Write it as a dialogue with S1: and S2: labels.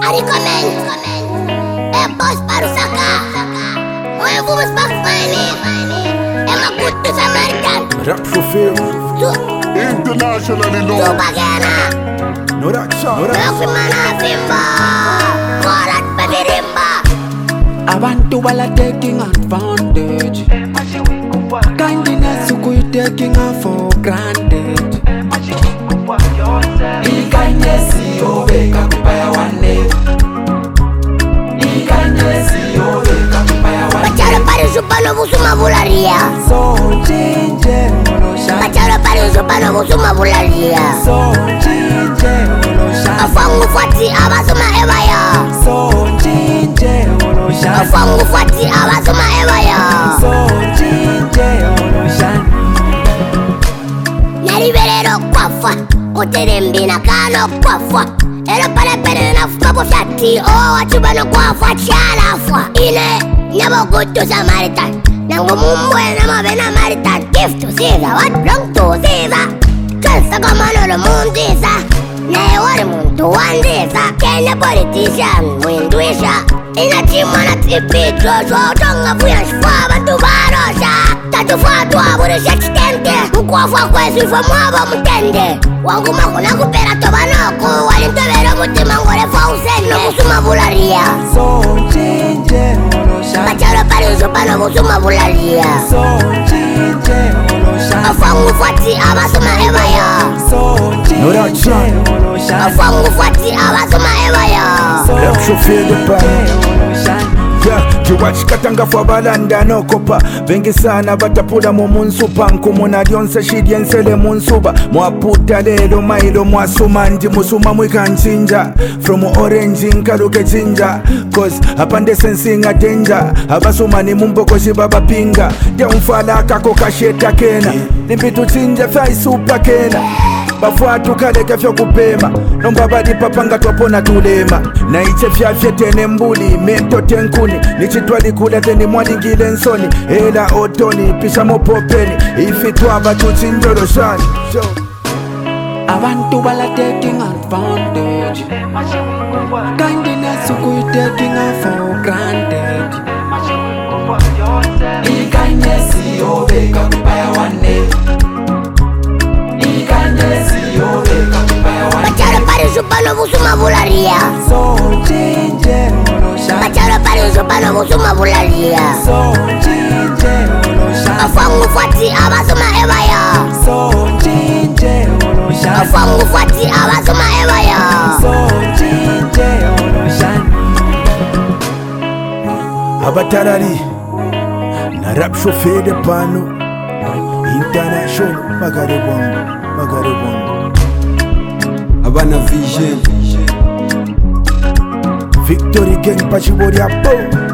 S1: É boss para o sacar. Olha, vamos para o é uma puta samaritana.
S2: Rap chauffeur internationally known.
S1: Bagana.
S2: No action.
S1: Mana Simba. Korat Badirimba.
S3: Abantu bala taking advantage. Kindness you taking her for granted. Kindness you wake up by one day. Kindness you wake up by one day.
S1: Bachara para o chupano busuma bularia.
S3: So change olosha.
S1: Bachara para o chupano busuma bularia.
S3: So change olosha.
S1: Afangu fati abasuma evaya.
S3: So change olosha.
S1: Afangu fati abasuma evaya.
S3: So change olosha.
S1: Nariberero kwafa. Uterembi na kano kwafa. Era para pere na fuma boshati. Oh, achubano kwafa chalafwa. Ine nyabo kutu samaritan. Nangu mumbwe na mabena maritan. Gift to Caesar, what belong to Caesar. Kansa kamano lo mundisa. Nae wari muntu wandisa. Kenya politician mwindwisha. Ina chima na tripi jojo. Tonga fuya shfa bantu barosha. Tatu fatwa buri shekstente. Mkwafa kwesu ifo mwaba mtende. Wangu mako na kupera tobanoko. Walintobero mutima ngore fauseno kusuma bularia.
S3: So change olosha.
S1: Bacharo pari usopano kusuma bularia.
S3: So change olosha.
S1: Afangu fati abasuma evaya.
S3: So change olosha.
S1: Afangu fati abasuma evaya.
S2: Rap chauffeur de chiwachikatanga fwa balanda nokopa vengi sana batapula mu munsupa nkumuna lyonse shiryensele munsuba mwaputa lelo mailo mwasuma ndi musuma mwikanjinja from orange nkaluke jinja cause apande sensinga danger abasuma ni mumboko shibabapinga dyamfala kako kasheta kena limpitu chinja faisupa kena bafwatu kaleke fyokupema nomba badipapanga twapona tulema na iche fyafyetene mbuli mento tenkuni nichitwalikula teni mwalingile nsoni ela otoni pisha mopopeni ifitwaba tuchinjoloshani
S3: Abantu bala taking advantage. Kindness you taking her for granted. Kindness you wake up by one day. Kindness you wake up by one day.
S1: Bacharo pari usopano busuma bularia.
S3: So change olosha.
S1: Bacharo pari usopano busuma bularia.
S3: So change olosha.
S1: Afangu fati abasuma evaya.
S3: So change olosha.
S1: Afangu fati abasuma evaya.
S3: So change olosha.
S2: abatarari na rap chauffeur de pano international magare bongo
S4: Abana Vision
S2: Victory Gang Pachiboria Po